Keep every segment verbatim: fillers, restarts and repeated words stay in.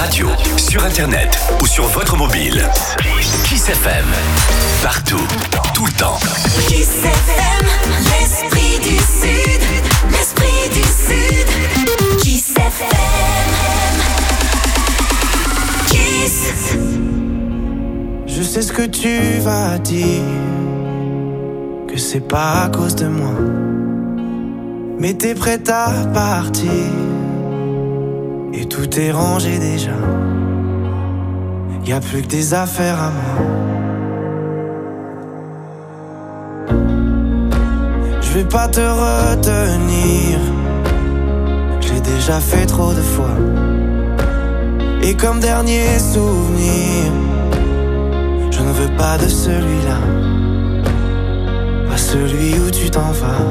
radio, sur internet ou sur votre mobile. Kiss F M. Partout, tout le temps. Kiss F M, l'esprit du Sud, l'esprit du Sud. Kiss F M. Kiss. Je sais ce que tu vas dire, que c'est pas à cause de moi, mais t'es prête à partir et tout est rangé déjà. Y'a plus que des affaires à moi. Je vais pas te retenir, j'ai déjà fait trop de fois. Et comme dernier souvenir, je ne veux pas de celui-là, pas celui où tu t'en vas.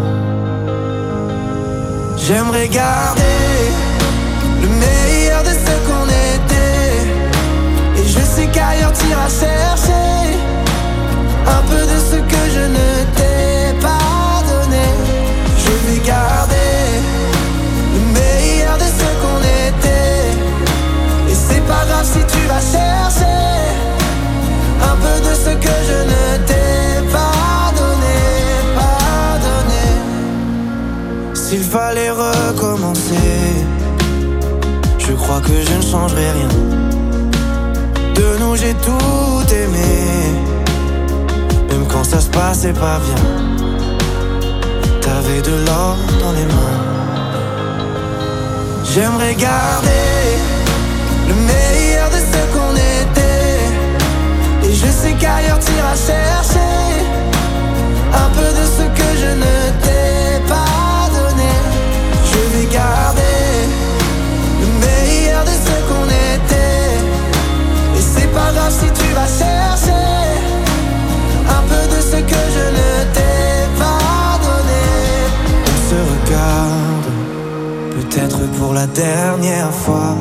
J'aimerais garder le meilleur de ce qu'on était, et je sais qu'ailleurs t'iras chercher un peu de ce que je ne t'ai pas donné. Je vais garder le meilleur de ce qu'on était, et c'est pas grave si tu vas chercher un peu de ce que je ne t'ai pas donné, pas donné. S'il fallait recommencer, je crois que je ne changerai rien. De nous j'ai tout aimé, même quand ça se passait pas bien. T'avais de l'or dans les mains. J'aimerais garder le meilleur de ce qu'on était, et je sais qu'ailleurs t'iras chercher un peu de ce que je ne t'ai pas donné. Je vais garder le meilleur de ce qu'on était, et c'est pas grave si tu vas chercher un peu de ce que je ne t'ai pas donné. On se regarde, peut-être pour la dernière fois,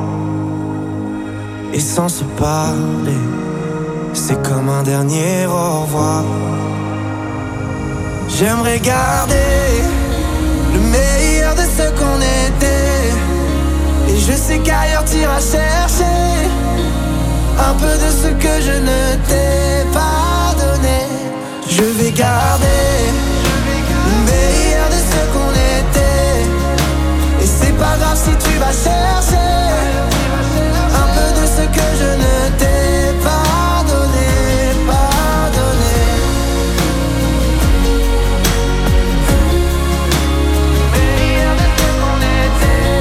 et sans se parler, c'est comme un dernier au revoir. J'aimerais garder le meilleur de ce qu'on était, et je sais qu'ailleurs t'iras chercher un peu de ce que je ne t'ai pas donné. Je vais garder le meilleur de ce qu'on était, et c'est pas grave si tu vas chercher un peu de ce que je ne t'ai pas donné, pas donné. Meilleur de ce qu'on était,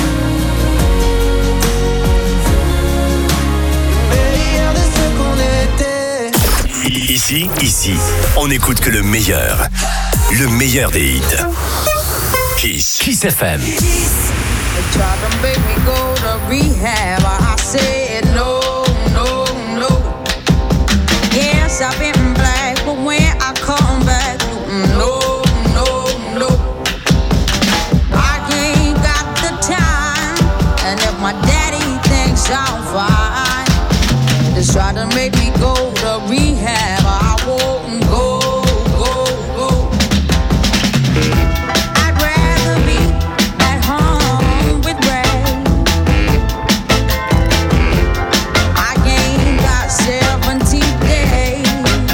meilleur de ce qu'on était. Ici, ici, on n'écoute que le meilleur. Le meilleur des hits. Kiss. Kiss F M. They tried to make me go to rehab. I said no, no, no. Yes, I've been black, but when I come back, no, no, no. I ain't got the time, and if my daddy thinks I'm fine, they try to make me go to rehab. I won't go, go, go. I'd rather be at home with Ray. I ain't got seventy days,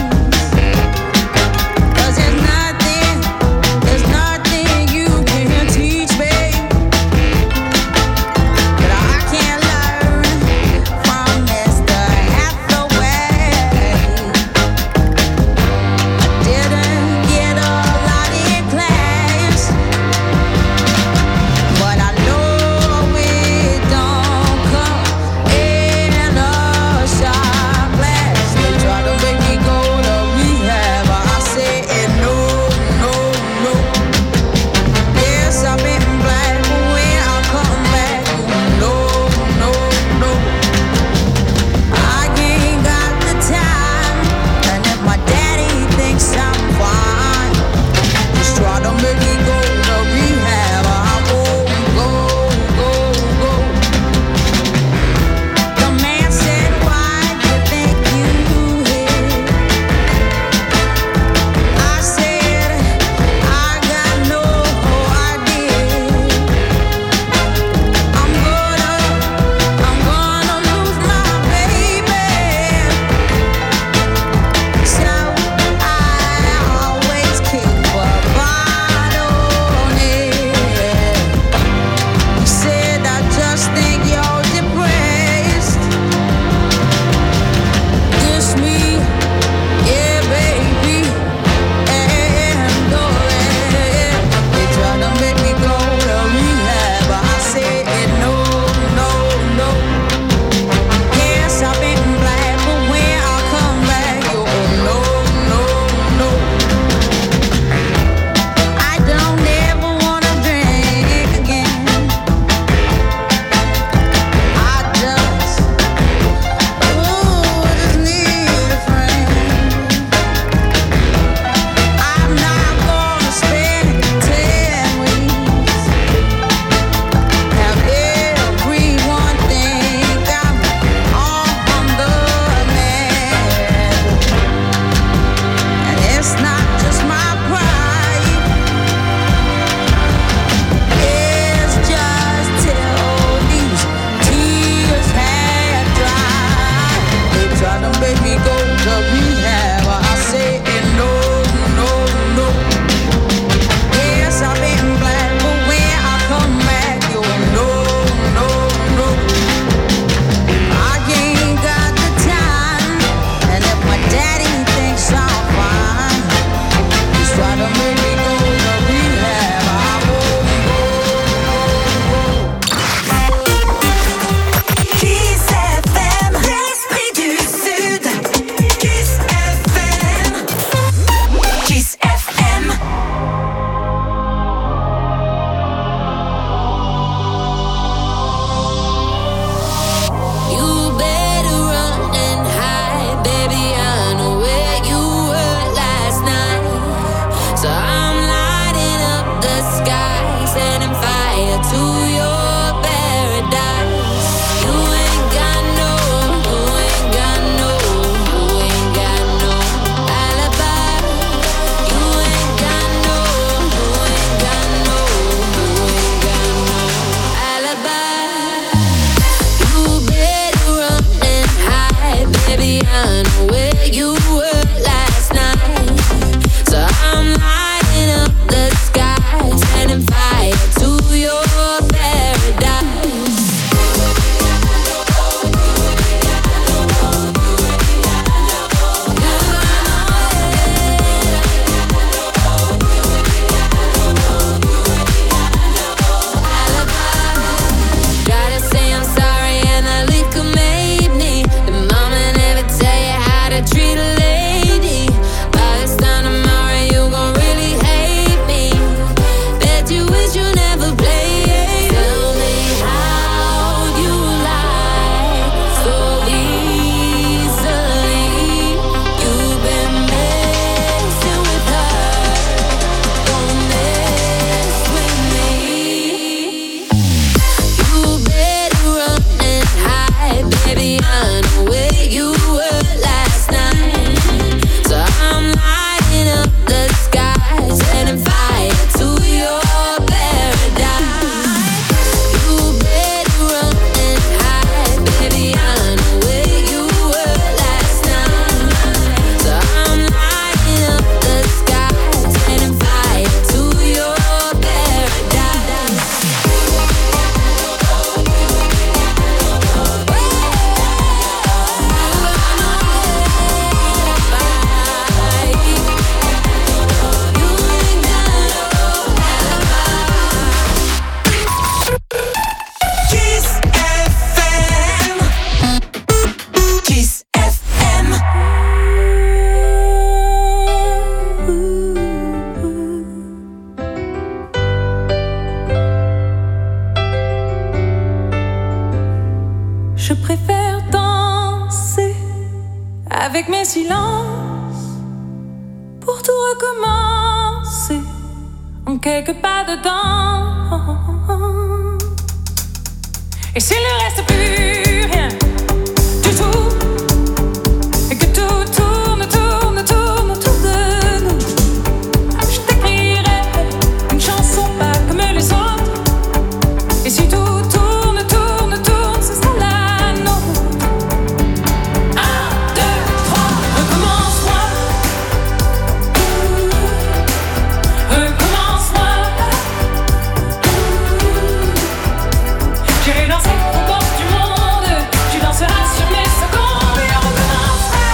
'cause there's nothing, there's nothing you can teach me that I can't learn Je préfère danser avec mes silences pour tout recommencer en quelques pas dedans. Et s'il ne reste plus rien du tout, et que tout tourne, tourne, tourne autour de nous, je t'écrirai une chanson pas comme les autres. Et si tout tourne, tourne, tourne, ce sera la nôtre. Un, deux, trois, recommence-moi. Recommence-moi. J'irai danser au bord du monde. Tu danseras sur mes secondes. Et on recommencera.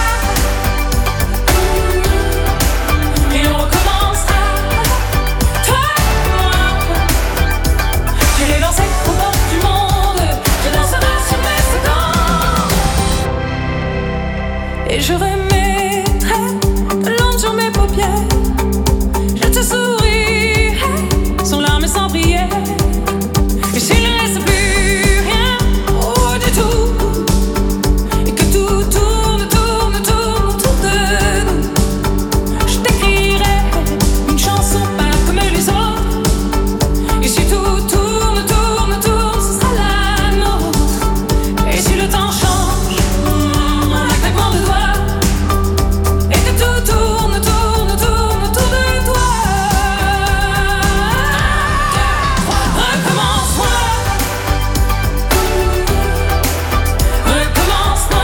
Et on recommencera. Toi et moi. J'irai danser au bord du monde. Tu danseras sur mes secondes. Et je remettrai de l'ombre sur mes paupières. Je te sourirai sans larmes et sans prière. Et s'il ne reste plus rien, oh du tout, et que tout tourne, tourne, tourne autour de nous, je t'écrirai une chanson pas comme les autres. Et si tout tourne, tourne, tourne, ce sera la nôtre. Et si le temps change, mm, en un claquement de doigts, et que tout tourne, tourne, tourne autour de toi. Recommence-moi. Recommence-moi.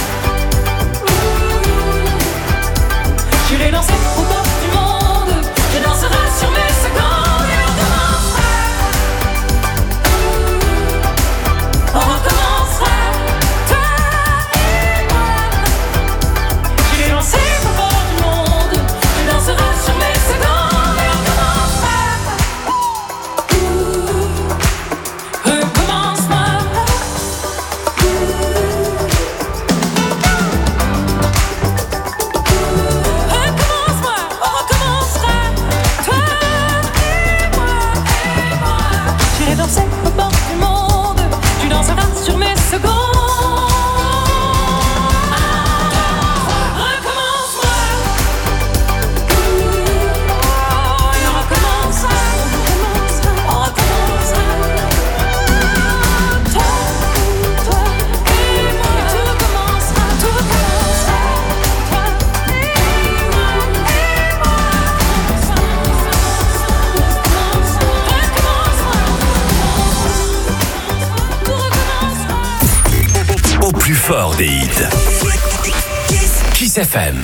J'irai danser au bord du monde. Tu danseras sur mes secondes. Et on recommencera. On recommencera. Toi et moi. J'irai danser au bord du monde. Tu danseras sur mes secondes. Et on recommencera. Recommence-moi. Recommence-moi, on recommencera. Toi et moi, et moi. J'irai danser au bord du monde. Tu danseras sur mes secondes. Recommence-moi. Et on recommencera. On recommencera. Toi, toi et moi. Et tout recommencera. Tout recommencera. Toi et moi, et moi. Recommence-moi. Au plus fort des hits. Kiss F M.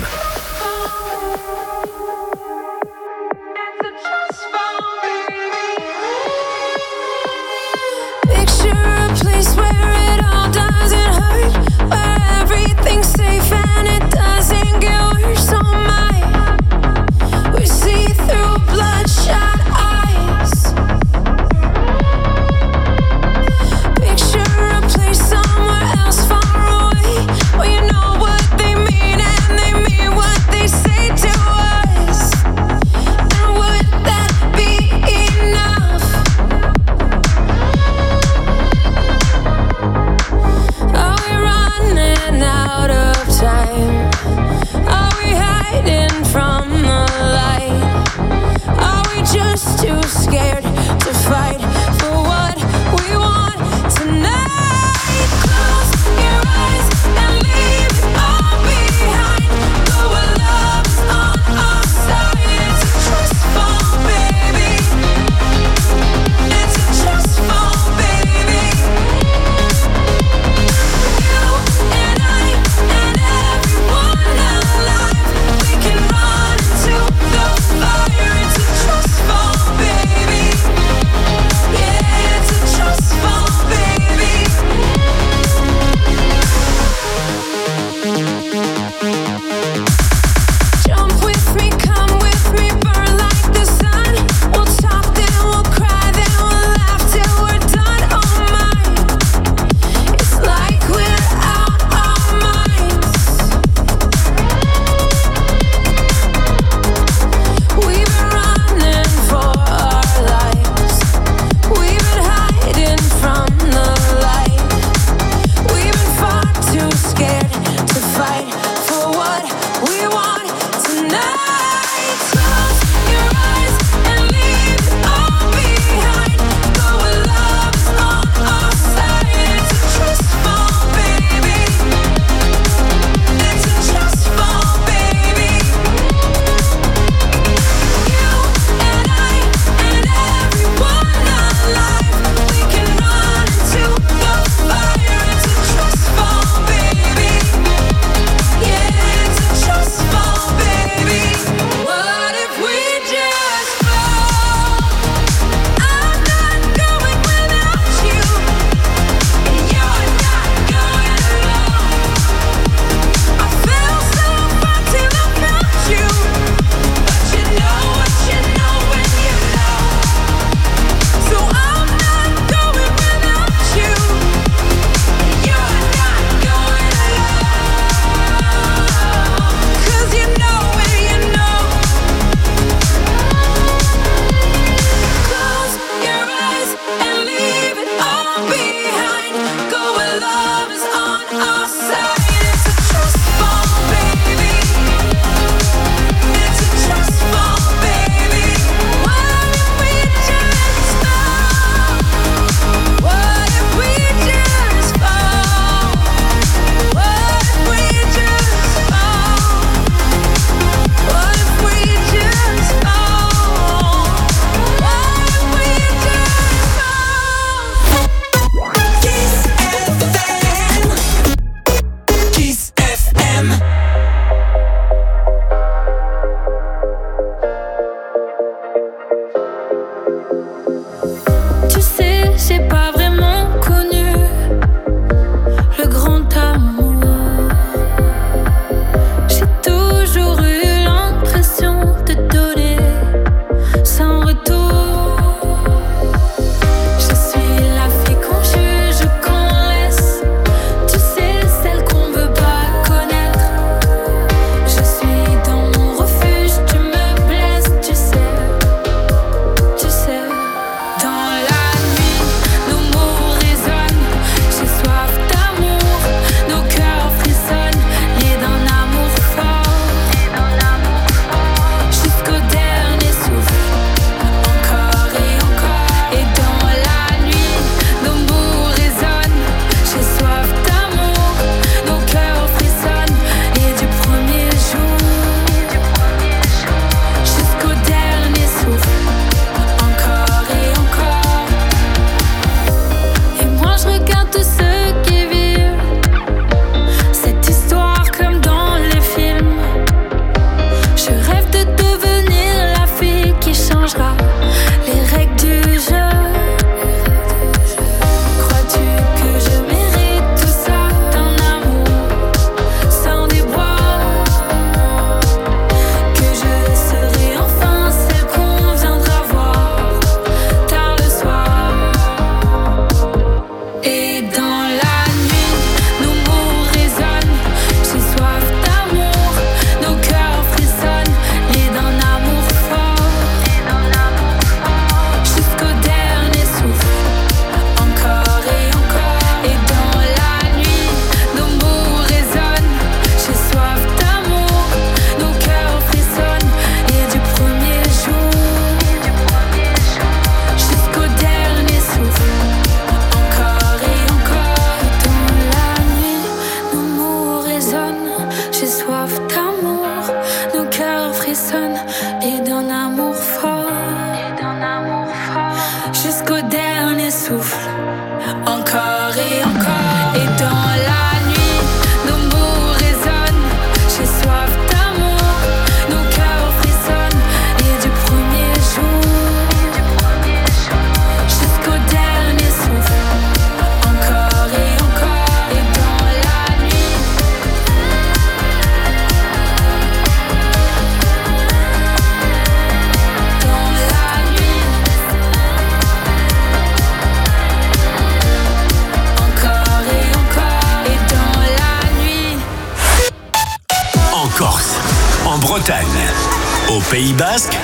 Picture a place where it all doesn't hurt, where everything's safe and it doesn't get worse. Oh my, we see through bloodshot eyes. Picture a place somewhere else far away, where you know what they mean and they mean what Au Pays Basque,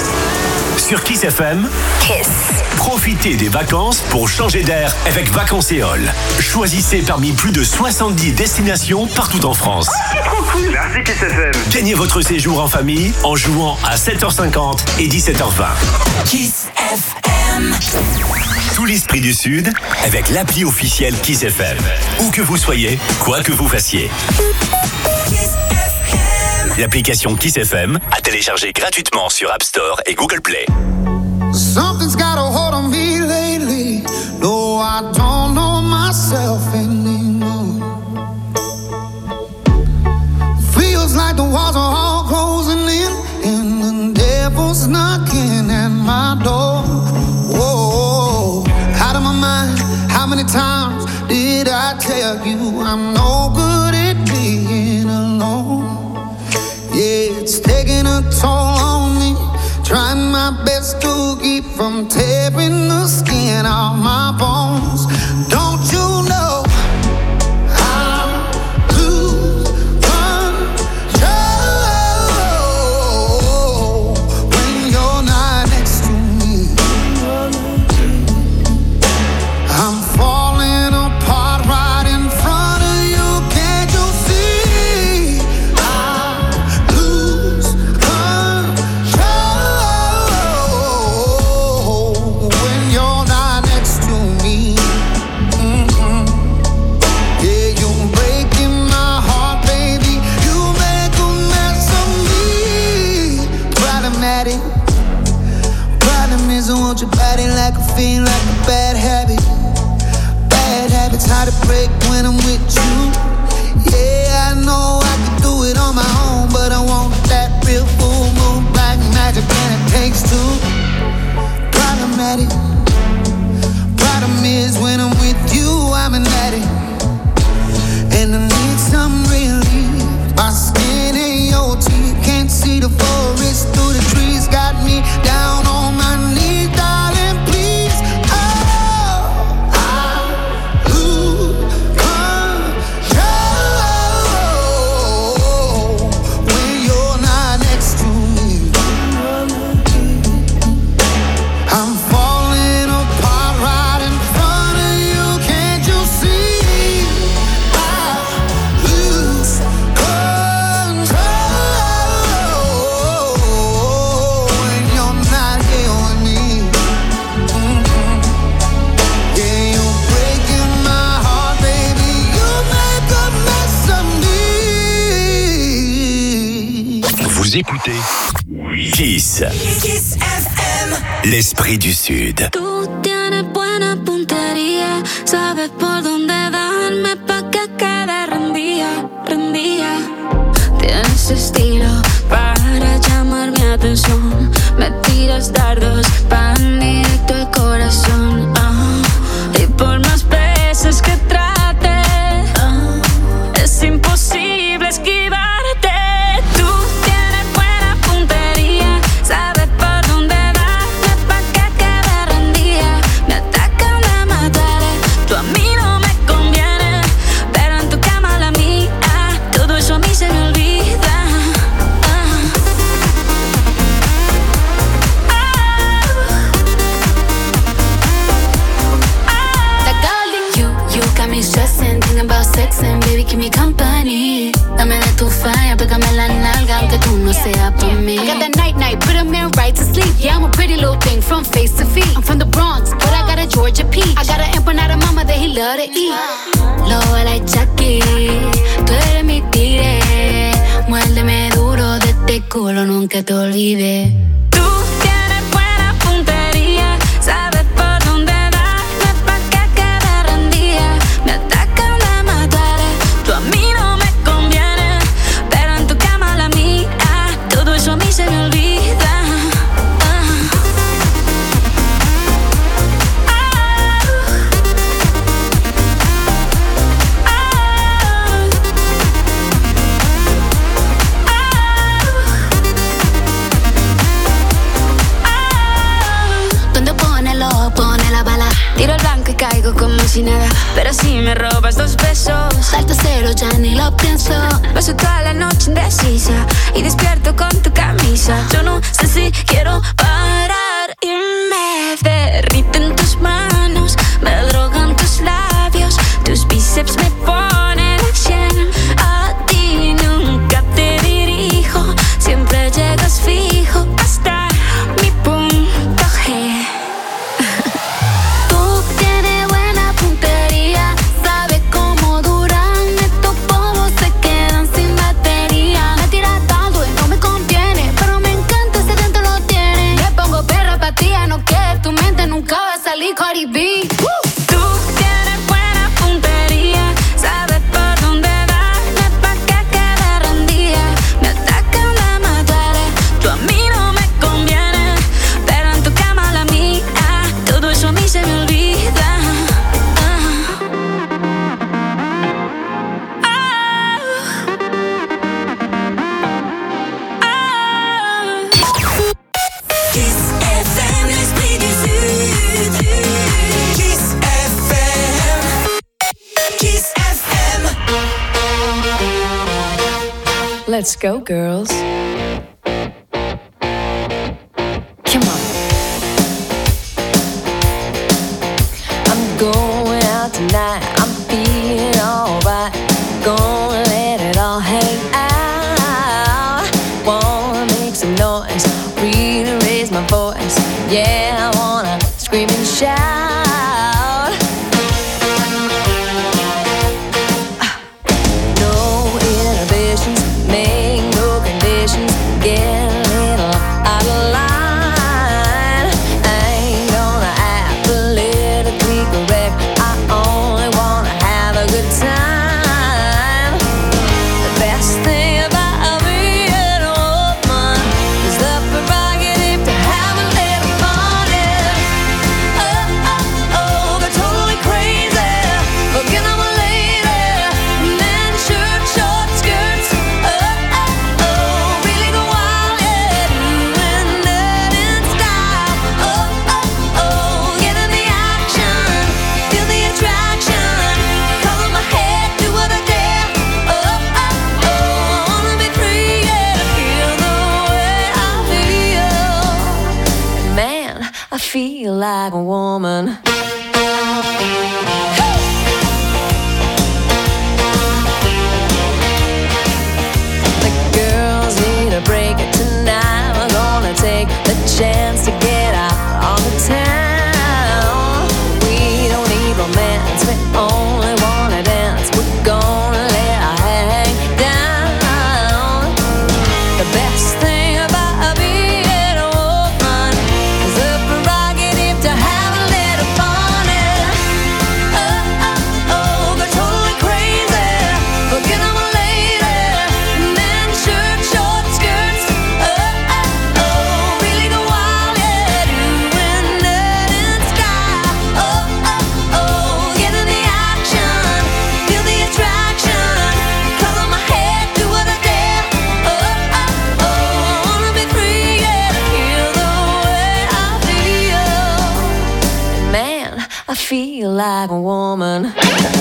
sur Kiss F M, Kiss. Profitez des vacances pour changer d'air avec Vacances-Éole. Choisissez parmi plus de soixante-dix destinations partout en France. Oh, c'est trop cool. Merci Kiss F M. Gagnez votre séjour en famille en jouant à sept heures cinquante et dix-sept heures vingt. Kiss F M. Tout l'esprit du Sud avec l'appli officielle Kiss F M. Où que vous soyez, quoi que vous fassiez. L'application Kiss F M à télécharger gratuitement sur App Store et Google Play. Something's got a hold on me lately. No, I don't know myself anymore. Feels like the walls are all closing in, and the devil's knocking at my door. Whoa, out of my mind. How many times did I tell you I'm no good at being alone? Yeah, it's taking a toll on me. Trying my best to keep from tearing the skin off my bones. Don't you know I lose control when you're not next to me? I'm falling heart to break when I'm with you. Yeah, I know I could do it on my own, but I want that real full moon, black magic, and it takes two. Problematic. Problem is when I'm with you, I'm an addict, and I need some relief. My skin ain't your teeth, can't see the forest through the trees. Got me down on my knees, darling, please. Oh, I lose control when you're not next to me. I'm falling apart right in front of you, can't you see? I lose control when you're not here with me. Mm-hmm. Yeah, you're breaking my heart, baby. You make a mess of me. Vous écoutez Kiss. Kiss F M. L'esprit du Sud. Tú tienes buena puntería, sabes por dónde darme pa' que quede rendida, rendida. Tienes estilo para llamar mi atención, me tiras dardos pan directo al corazón. Ah, y por más veces que trate, ah, es imposible esquivarte. Tú tienes buena puntería, sabes por dónde darme pa' que quede rendida. Me atacan de matar, tú a mí no me conviene, pero en tu cama la mía, todo eso a mí se me olvida. Ah. That girl in you, you got me stressing, thinking about sex and baby keep me company. Dame de tu falla, pégame la nalga aunque tú no seas pa' mí. I got that night night, put a man right to sleep. Yeah, I'm a pretty little thing from face to feet. I'm from the Bronx, but I got a Georgia peach. I got an empanada mama that he love to eat. Lobo like Chucky, tú eres mi tigre. Muérdeme duro de este culo, nunca te olvides. Tú tienes buena puntería, sabes por dónde darme pa' que quede rendida. Me atacan de matar, tú a mí no me conviene, pero en tu cama la mía, todo eso a mí se me olvida. Ah. Ah. Donde pone el ojo, pone la bala. Tiro el blanco y caigo como si nada, pero si me robas dos besos, Salto cero, ya ni lo pienso. paso toda la noche indecisa y despierto con tu camisa. Yo no sé si quiero parar y me derriten tus manos, me drogan tus labios, tus bíceps me ponen a cien. A ti nunca te dirijo, siempre llegas fijo hasta mi punto G. Tú tienes buena puntería, sabes cómo duran estos polvos, se quedan sin batería. Me tiras tanto y no me conviene, pero me encanta ese dentro lo tiene. Le pongo perra pa' ti, no que tu mente nunca va a salir Cardi B. Tú tienes buena puntería, sabes por dónde darme pa' que quede rendida. Me atacan de matar, tú a mí no me conviene, pero en tu cama la mía, todo eso a mí se me olvida. Ah. Ah. Ah. Kiss F M, l'esprit du Sud. Kiss F M. Kiss F M. Let's go, girls. Come on. I'm going out tonight. I'm feeling alright. Gonna let it all hang out. Wanna make some noise, really raise my voice. Yeah, I wanna scream and shout. No inhibitions, make no conditions. Get a little out of line. I ain't gonna act politically correct. I only wanna have feel like a woman. The girls need a break tonight. We're gonna take the chance to get out on the town. We don't need romance, we only wanna dance. We're gonna let our hang down. The best thing about being a woman is the prerogative to have a little fun. And oh, oh, oh, go totally crazy. Forget I'm a lady. Men, shirt, short skirts. Oh, oh, oh, really go wild, yeah. Doing dirt and sky. Oh, oh, oh, get in the action. Feel the attraction. Color my head, do what I dare. Oh, oh, oh, I wanna be free, yeah, to feel the way I feel. Man, I feel like a woman.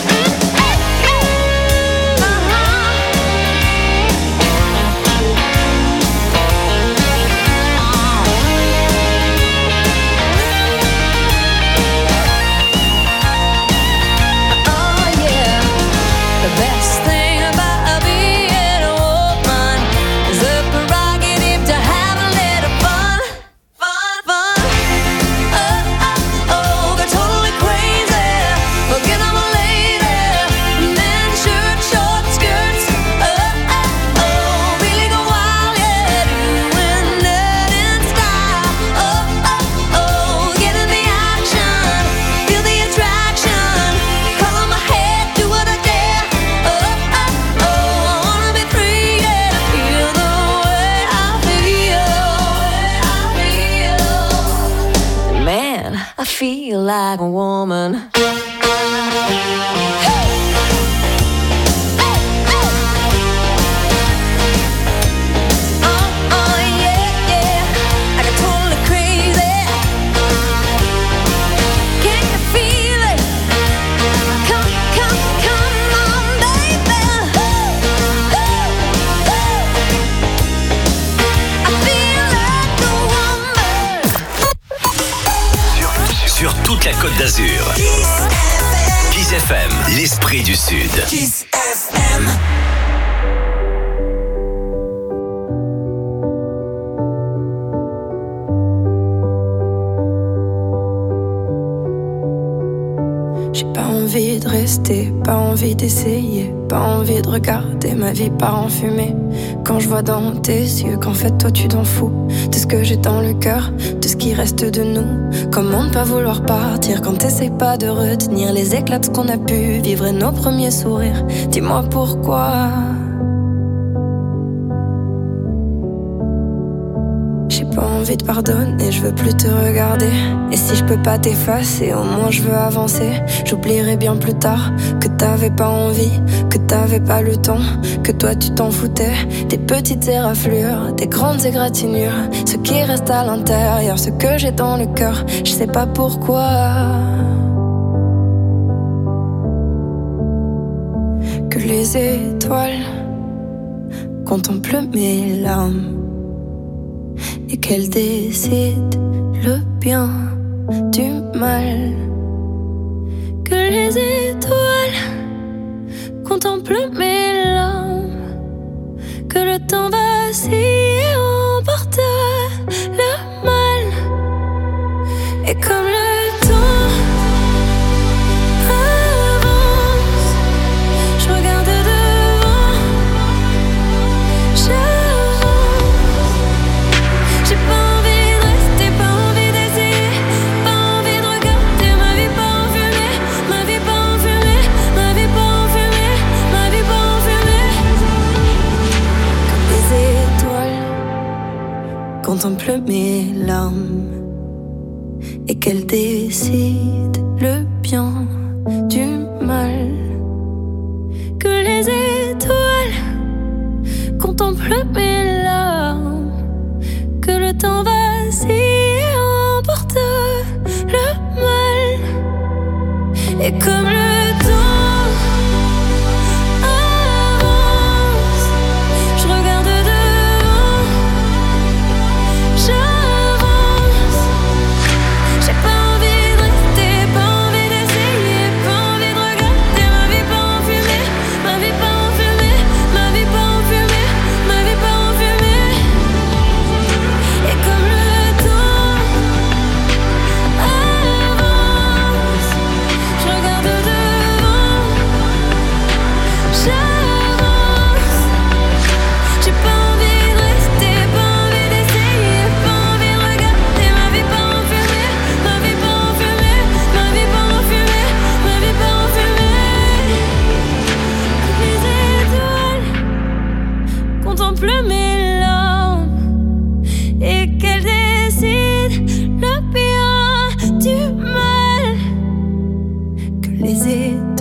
Oh yeah, the best thing about being a woman is the prerogative to have a little fun, fun, fun. Oh, oh, oh, go totally crazy. Forget I'm a lady. Men, shirt, short skirts. Oh, oh, oh, really go wild, yeah. Doing dirt and sky. Oh, oh, oh, get in the action. Feel the attraction. Color my head, do what I dare. Oh, oh, oh, I wanna be free, yeah, to feel the way I feel. Man, I feel like a woman. Oh, oh, yeah, yeah, I got totally crazy. Can you feel it? Come, come, come on, baby. I feel like a woman. Sur toute la Côte d'Azur. Kiss F M, l'esprit du Sud. Kiss F M. J'ai pas envie de rester, pas envie d'essayer, pas envie de regarder ma vie part en fumée. Quand je vois dans tes yeux qu'en fait toi tu t'en fous de ce que j'ai dans le cœur, de ce qui reste de nous. Comment ne pas vouloir partir quand t'essayes pas de retenir les éclats de ce qu'on a pu vivre et nos premiers sourires. Dis-moi pourquoi. J'ai pas envie de pardonner, je veux plus te regarder. Et si je peux pas t'effacer, au moins je veux avancer. J'oublierai bien plus tard que t'avais pas envie, que t'avais pas le temps, que toi tu t'en foutais. Des petites éraflures, des grandes égratignures, ce qui reste à l'intérieur, ce que j'ai dans le cœur, je sais pas pourquoi. Que les étoiles contemplent mes larmes et qu'elle décide le bien du mal. Que les étoiles contemplent mes larmes, que le temps vacille et emporte le mal. Et comme le temps avance, je regarde devant, j'avance. J'ai pas envie de rester, pas envie d'essayer, pas envie de regarder ma vie pas en fumée, ma vie pas en fumée, ma vie pas en fumée, ma vie pas en fumée. Comme les étoiles contemplent mes larmes et qu'elles décident le bien du mal. Que les étoiles contemplent mes larmes, que le temps vacille et emporte le mal. Et comme le temps avance, je regarde devant, j'avance. J'ai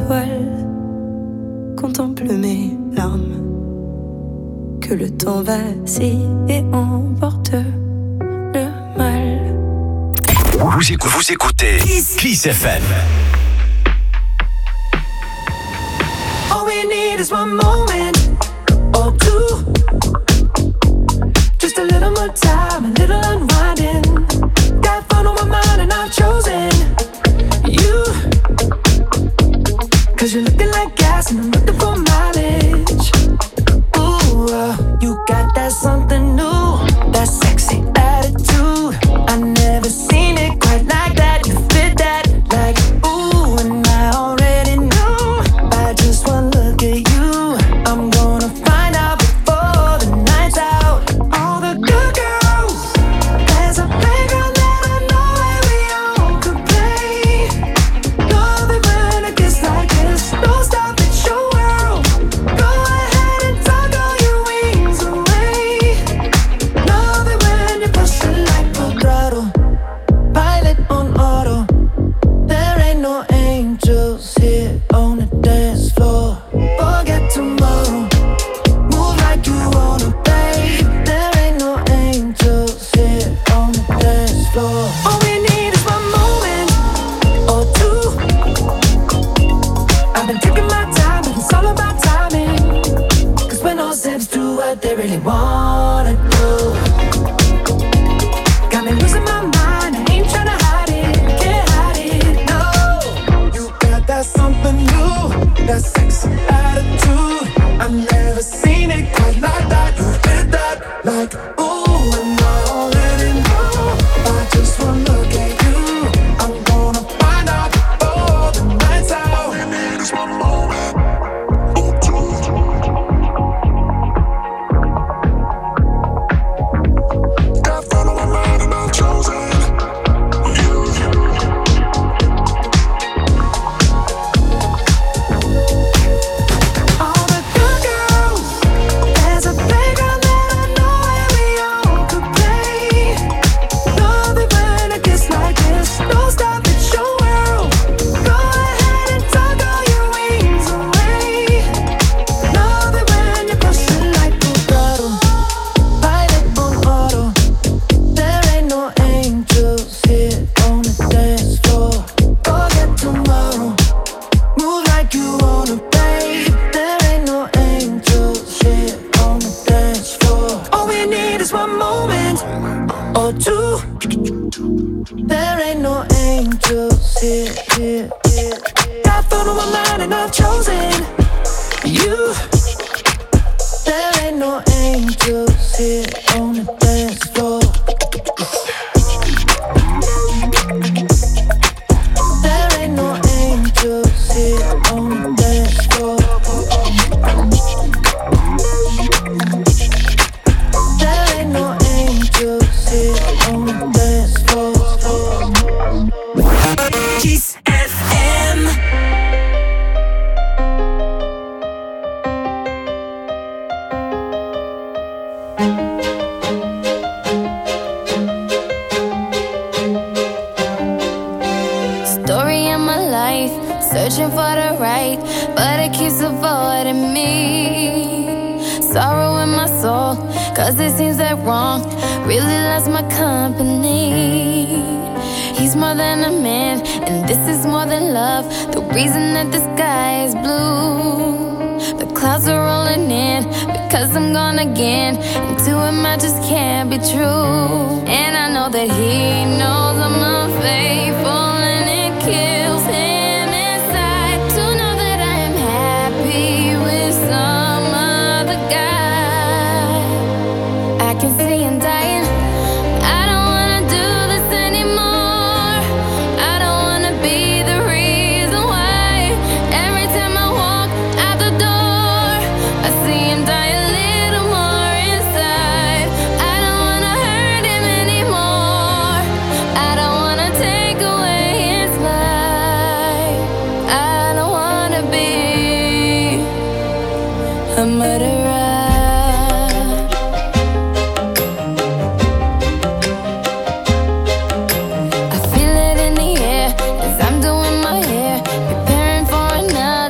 toile contemple mes larmes. Que le temps vacille et emporte le mal. Vous écoutez, vous écoutez Kiss F M. All we need is one moment or two. Just a little more time, a little unwinding. Got fun on my mind and I've chosen you. Cause you're looking like gas and I'm looking for mileage. Ooh, uh, you got that something new, that sexy attitude. I never seen it quite like that. You fit that like ooh, and I already knew by just one look at you. I'm gonna find out before the night's out. All the good girls, there's a playground that I know where we all could play. Love it when it gets like this. Don't stop, it's your world. Go ahead and tuck all your wings away. Love it when you push it like full throttle. Pilot on auto. There ain't no angels here on the dance floor. Forget tomorrow. Move like you wanna, babe. There ain't no angels here on the dance floor. All we need is one moment or two. I've been taking my time, but it's all about timing. Cause when all zips do what they really wanna do. Got me losing my mind, I ain't tryna hide it, can't hide it, no. You got that something new, that sexy attitude. I've never seen it quite like that. You did that like ooh, and I already know by just one look at you. I'm gonna find out before the night's out. All we need is one moment or two. Got fun on my mind and I've chosen you. All the good girls, there's a playground that I know where we all could play. Love it when it gets like this. Don't stop, it's your world. Go ahead and tuck all your wings away. Love it when you push it like full throttle. Pilot on auto. There ain't no angels here on the dance floor. Forget tomorrow. Move like you wanna, babe. There ain't no angels here on the dance floor. All we need is one moment or two. There ain't no angels here, here, here. Got fun on my mind and I've chosen you. There ain't no angels here on the dance floor. There ain't no angels here on the dance floor. There ain't no angels here on the dance floor. Kiss F M. Story of my life, searching for the right, but it keeps avoiding me. Sorrow in my soul, cause it seems that wrong really loves my company. He's more than a man, and this is more than love. The reason that the sky is blue, the clouds are rolling in, because I'm gone again, and to him I just can't be true. And I know that he knows I'm unfaithful, and it kills him inside to know that I am happy with some other guy. I can see him dying. I don't wanna do this anymore. I don't wanna be the reason why. Every time I walk out the door, I see him die a little more inside. I don't wanna hurt him anymore. I don't wanna take away his life. I don't wanna be a murderer. I feel it in the air as I'm doing my hair, preparing for another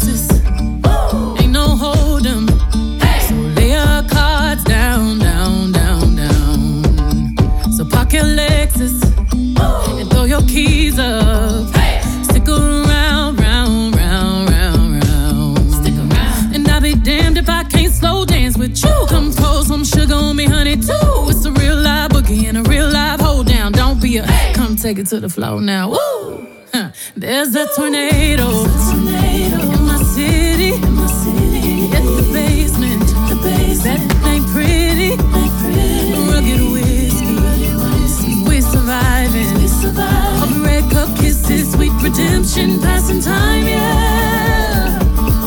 Texas. Ain't no hold 'em. So lay your cards down, down, down, down. So park your Lexus and throw your keys up. Stick around, round, round, round, round. Stick around. And I'll be damned if I can't slow dance with you. Come pour some sugar on me, honey, too. It's a real live boogie and a real live hold down. Don't be a come take it to the floor now. Woo! Huh. There's a tornado, in my city, in my city. At the basement, the basement. That ain't pretty, ain't pretty. Rugged whiskey, we surviving. We surviving. All the red cup kisses, sweet redemption, passing time, yeah.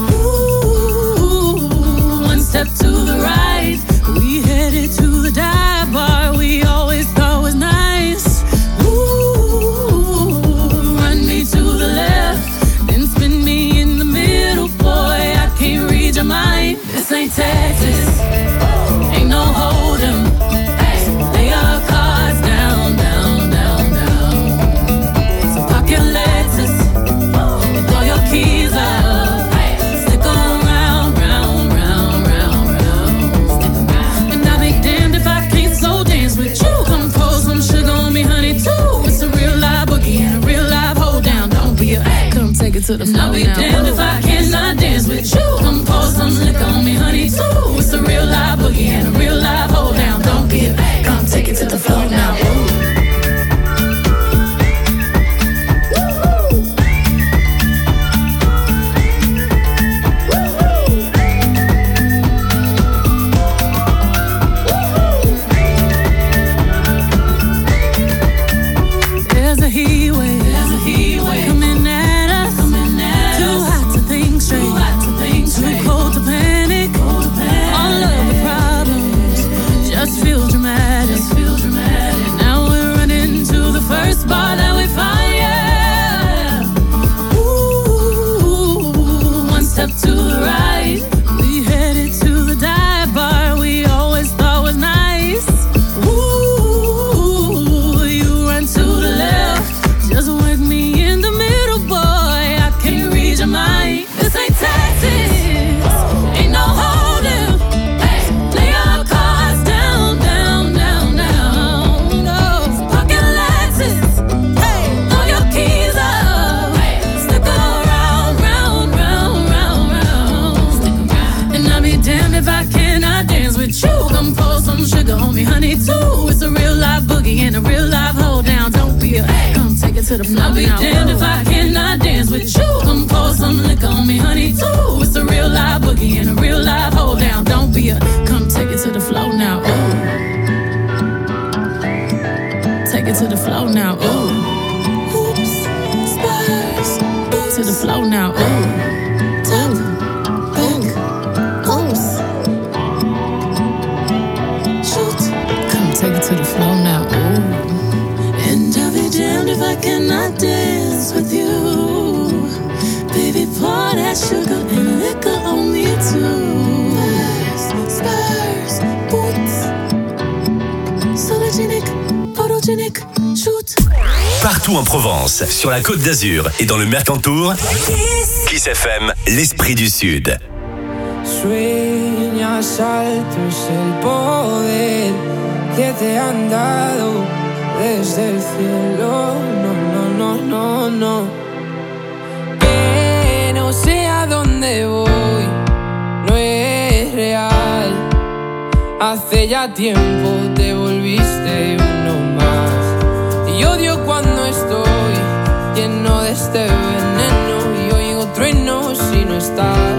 Ooh, one step to the right, we headed to the dive bar we always thought was nice. To the left, then spin me in the middle, boy. I can't read your mind. This ain't Texas, ain't no hold 'em. Lay your cards down, down, down, down. So park your Lexus and throw your keys up. Stick around, round, round, round, round. And I'll be damned if I can't slow dance with you. Come pour some sugar on me, honey, too. It's a real live boogie and a real live hold down. Don't be a come take it to the floor. I'll be now. Damned if I cannot dance with you. Come pour some liquor on me, honey, too. It's a real live boogie and a real live hold down. Don't be a come take it to the floor now. Feel dramatic. Feel dramatic. Now we're running to the first bar that we find, yeah. Ooh, one step to the right, we headed to the dive bar we always thought was nice. Ooh, you run to the left, just work me in the middle, boy. I can't read your mind. This ain't Texas, ain't no holding. Lay your cards down. Come pour some sugar on me, honey, too. It's a real live boogie and a real live hold down. Don't be a come take it to the floor. I'll be damned if I cannot dance with you. Come pour some liquor on me, honey, too. It's a real live boogie and a real live hold down. Don't be a come take it to the floor now. Ooh. Take it to the floor now. Ooh. Oops, spurs. To the floor now. Ooh. Top, back, oops. Take it to the floor now, ooh. And I'll be damned if I cannot dance with you. Baby, pour that sugar and liquor on me too. Spurs, spurs, boots. Sologenic, photogenic, shoot. Partout en Provence, sur la Côte d'Azur et dans le Mercantour, Kiss F M, l'esprit du Sud. Sueñas altos el poder que te han dado desde el cielo, no, no, no, no, no. Que no sé a dónde voy, no es real. Hace ya tiempo te volviste uno más. Y odio cuando estoy lleno de este veneno y oigo truenos si no estás.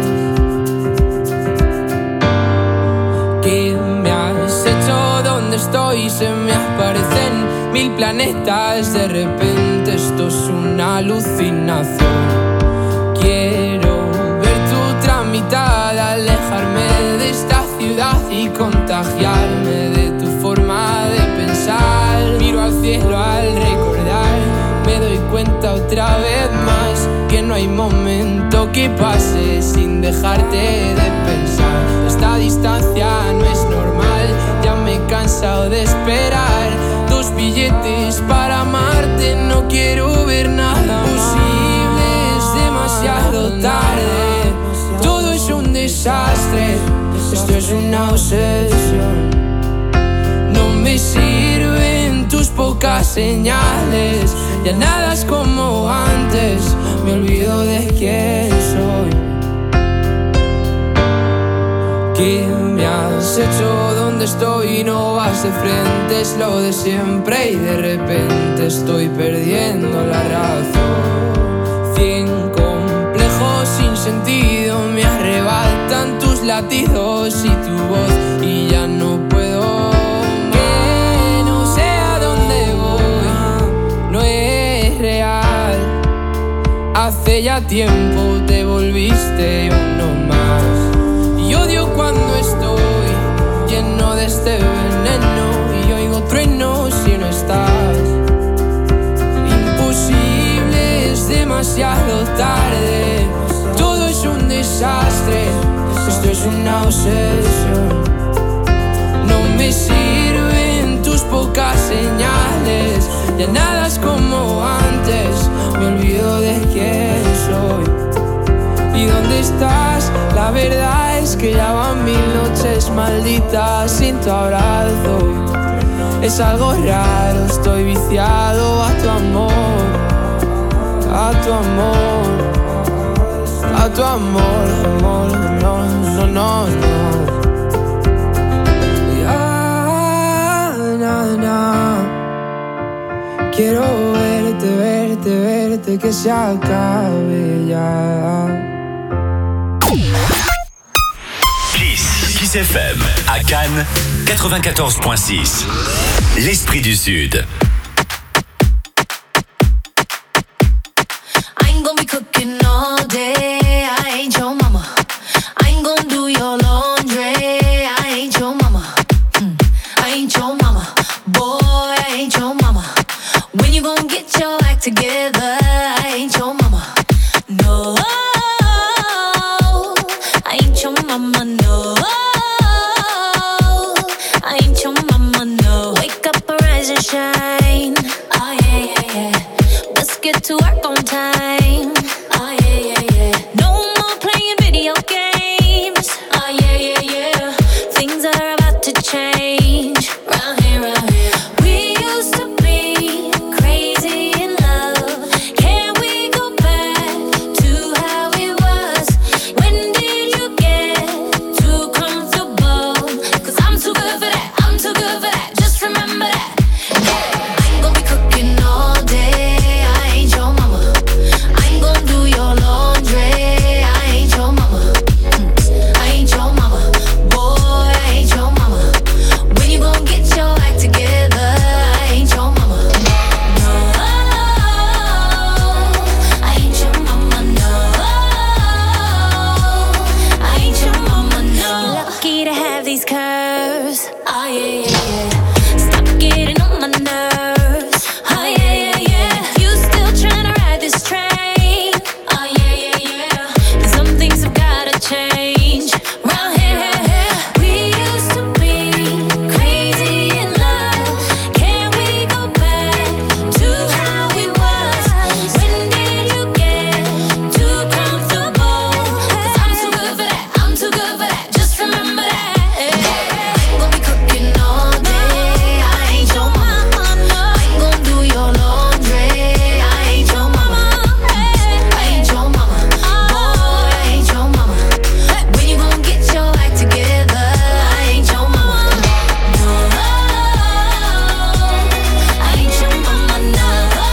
¿Qué me has hecho? ¿Dónde estoy? Se me aparecen mil planetas. De repente esto es una alucinación. Quiero ver tu otra mitad, alejarme de esta ciudad y contagiarme de tu forma de pensar. Miro al cielo al recordar, me doy cuenta otra vez más que no hay momento que pase sin dejarte de pensar. Esta distancia no es normal, ya me he cansado de esperar. Dos billetes para amarte, no quiero ver nada posible, es demasiado tarde. desastre. Esto es una obsesión. No me sirven tus pocas señales. Ya nada es como antes. Me olvido de quién soy. ¿Qué me has hecho? ¿Dónde estoy? No vas de frente, es lo de siempre. Y de repente estoy perdiendo la razón. Cien complejos sin sentido me arrebatan tus latidos y tu voz. Y ya no puedo, que no sé a dónde voy. No es real. Hace ya tiempo te volviste uno más. Y odio cuando estoy lleno de este veneno y oigo truenos si no estás. Imposible, es demasiado tarde. Todo es un desastre. Esto es una obsesión. No me sirven tus pocas señales. Ya nada es como antes. Me olvido de quién soy. ¿Y dónde estás? La verdad es que ya van mil noches malditas sin tu abrazo. Es algo raro, estoy viciado a tu amor. A tu amor. A tu amor, amor, no, no, no, no. Ya, na, na. Quiero verte, verte, verte, que se acabe ya. Kiss, Kiss F M, à Cannes, quatre-vingt-quatorze virgule six. L'Esprit du Sud. I ain't gonna be cooking all day. I ain't your mama. I ain't gonna do your laundry. I ain't your mama. Mm. I ain't your mama. Boy, I ain't your mama. When you gonna get your act together? I ain't your mama. No, I ain't your mama. No, I ain't your mama. No. Wake up, arise and shine. Oh yeah, yeah, yeah. Let's get to work on time. Oh yeah, yeah, yeah. No more playing video games. Oh yeah, yeah, yeah. Things are about to change. Round here, round here. We used to be crazy in love. Can we go back to how it was? When did you get too comfortable? Cause I'm too good for that. I'm too good for that. Just remember that. I ain't gonna be cooking all day. I ain't your mama. I ain't gonna do your laundry. I ain't your mama. Mm. I ain't your mama. Boy, I ain't your mama. When you gonna get your act together? I ain't your mama. No, I ain't your mama. No, I ain't your mama. No. You're lucky to have these curves. Oh yeah, yeah, yeah. Stop getting on my nerves. Oh yeah, yeah, yeah. You still tryna ride this train. Oh yeah, yeah, yeah. And some things have gotta change. Round here, we used to be crazy in love. Can we go back to how it was? When did you get too comfortable? Cause I'm too good for that. I'm too good for that. Just remember that. I ain't gonna be cooking all day. I ain't your mama. I ain't gonna do your laundry. I ain't your mama. I ain't your mama. Boy, I ain't your mama. When you gonna get your act together? I ain't your mama. No, I ain't your mama. No,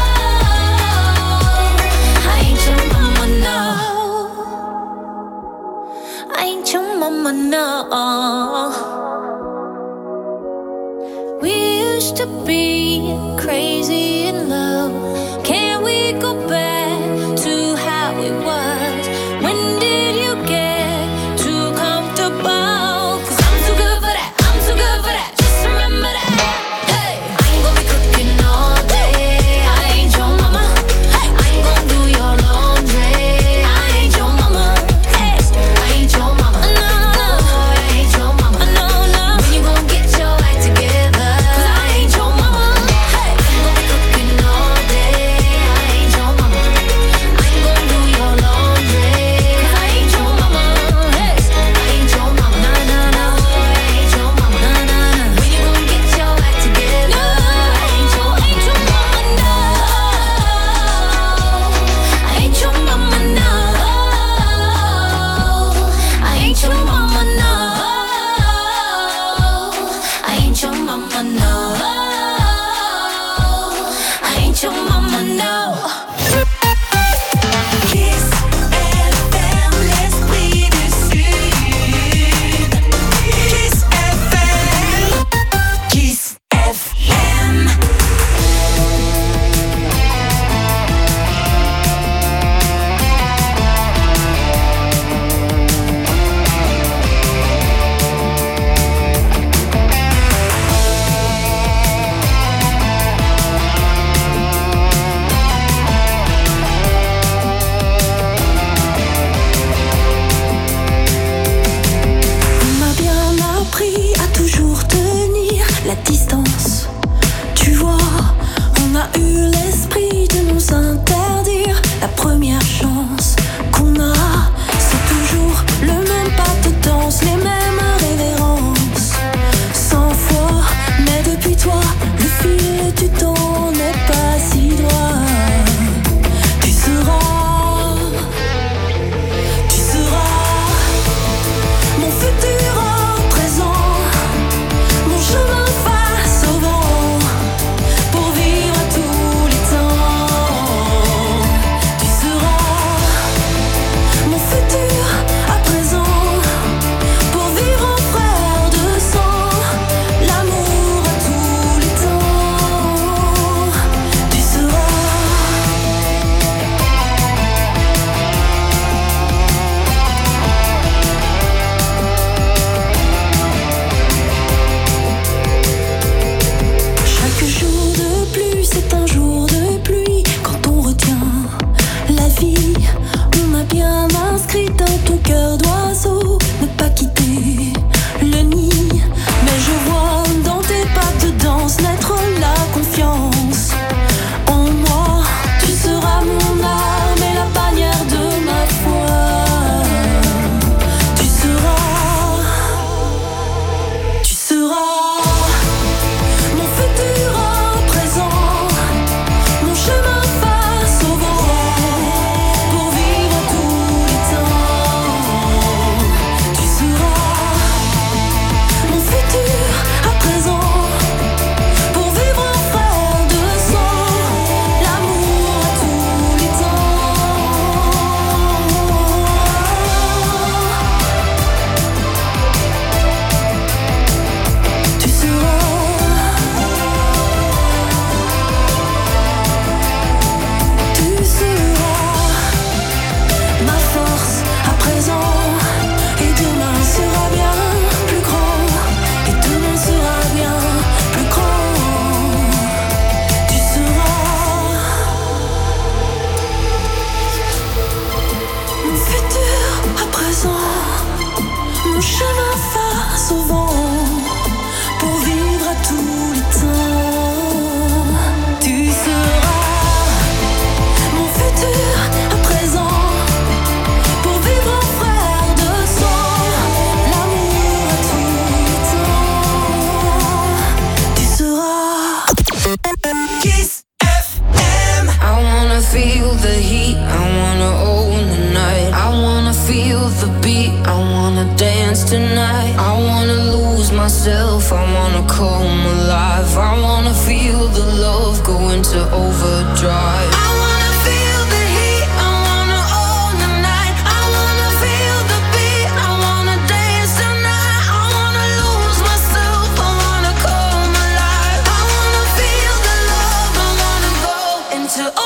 I ain't your mama. No, I ain't your mama. No. We used to be crazy in love. Can we go back to how it was? When did you get too comfortable? Cause I'm too good for that. I'm too good for that. Just remember that. Hey, I ain't gonna be cooking all day. I ain't your mama. I ain't gonna do your laundry. I ain't your mama. Hey, I ain't your mama. No, no, no. I ain't your mama. No, no. When you gonna get your act together? Cause I ain't your mama. Hey, I ain't gonna be cooking all Touche ma face au vent pour vivre à tous les temps. Tu seras mon futur à présent pour vivre en frère de sang. L'amour à tous les temps. Tu seras Kiss F M. I wanna feel the heat, I wanna own the night. I wanna feel the beat, I wanna dance tonight. I wanna lose myself, I wanna come alive. I wanna feel the love go into overdrive. I wanna feel the heat, I wanna own the night. I wanna feel the beat, I wanna dance tonight. I wanna lose myself, I wanna come alive. I wanna feel the love, I wanna go into overdrive.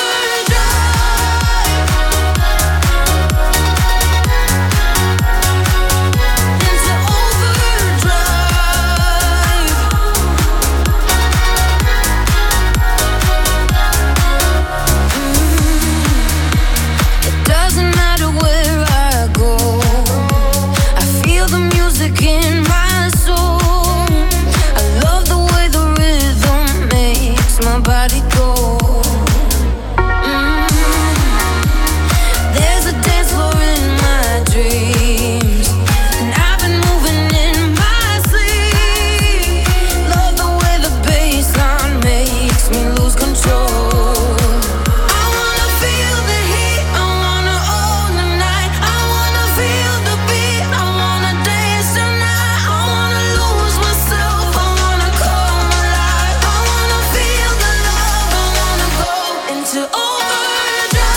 In my soul, I love the way the rhythm makes my body go. Mm. There's a dance floor in my dreams, and I've been moving in my sleep. Love the way the bassline makes me lose control. I wanna feel the heat, I wanna own the night. I wanna feel the beat, I wanna dance tonight. I wanna lose myself, I wanna come alive. I wanna feel the love, I wanna go into overdrive.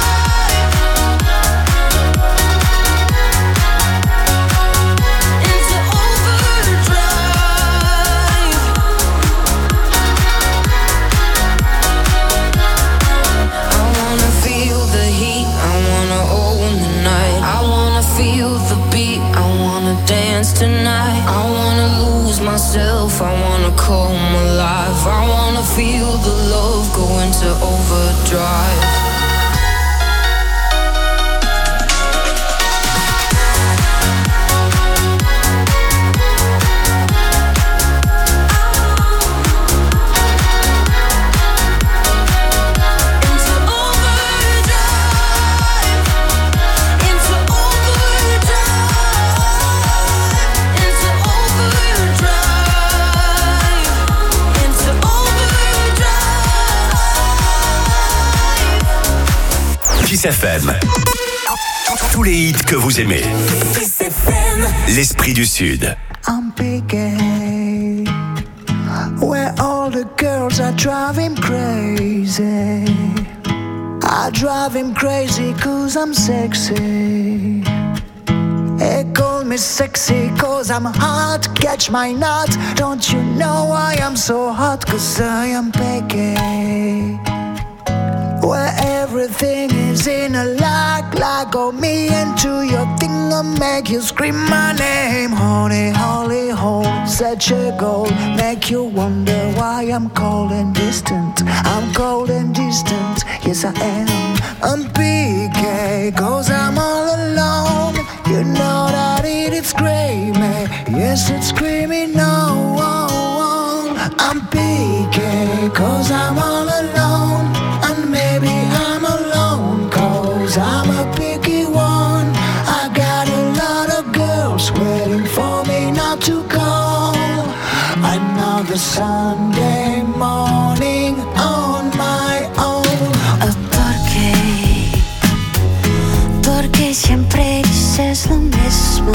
Into overdrive. I wanna feel the heat, I wanna own the night. I wanna feel the beat, I wanna dance tonight. I wanna lose myself, I wanna come alive. I wanna feel the love go into overdrive. Into overdrive. Into overdrive. Into overdrive. Into overdrive. Kiss F M. Tous les hits que vous aimez. Kiss F M. L'Esprit du Sud. I'm picking where all the girls are driving crazy. I drive him crazy cause I'm sexy. They call me sexy cause I'm hot. Catch my nut. Don't you know why I'm so hot? Cause I am picky where everything is in a lock. Like on me into your thing, I'll make you scream my name. Honey, holy hole, such a goal. Make you wonder why I'm cold and distant. I'm cold and distant, yes I am. I'm P K, cause I'm all alone. You know that it is screaming, yes it's screaming no. I'm P K, cause I'm all alone. And maybe I'm alone, cause I'm a picky one. I got a lot of girls waiting for me not to call. Another Sunday morning on my own. Oh, ¿por qué? Porque siempre dices lo mismo.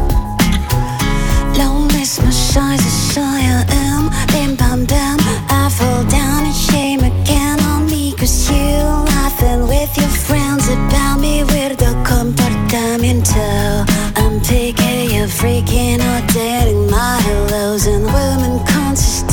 Lo mismo soy, soy I am. Bim bam bam, I fall down and shame again on me. Cause you laughing with your friends about me. Weirdo comportamiento. I'm picky, you're freaking out, dating my hellos and women consist